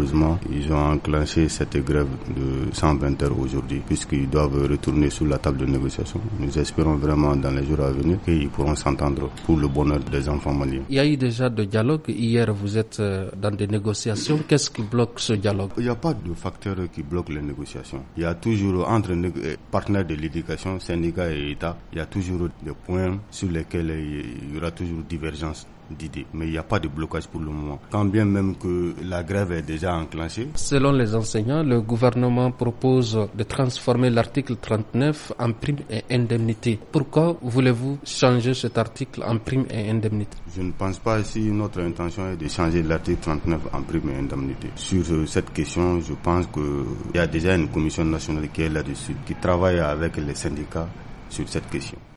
malheureusement, ils ont enclenché cette grève de 120 heures aujourd'hui, puisqu'ils doivent retourner sur la table de négociation. Nous espérons vraiment dans les jours à venir qu'ils pourront s'entendre pour le bonheur des enfants maliens. Il y a eu déjà de dialogue. Hier, vous êtes dans des négociations. Qu'est-ce qui bloque ce dialogue? Il n'y a pas de facteur qui bloque les négociations. Il y a toujours, entre partenaires de l'éducation, syndicats et État, il y a toujours des points sur lesquels il y aura toujours divergence d'idées. Mais il n'y a pas de blocage pour le moment. Quand bien même que la grève est déjà enclenchée. Selon les enseignants, le gouvernement propose de transformer l'article 39 en prime et indemnité. Pourquoi voulez-vous changer cet article en prime et indemnité? Je ne pense pas si notre intention est de changer l'article 39 en prime et indemnité. Sur cette question, je pense qu'il y a déjà une commission nationale qui est là-dessus, qui travaille avec les syndicats sur cette question.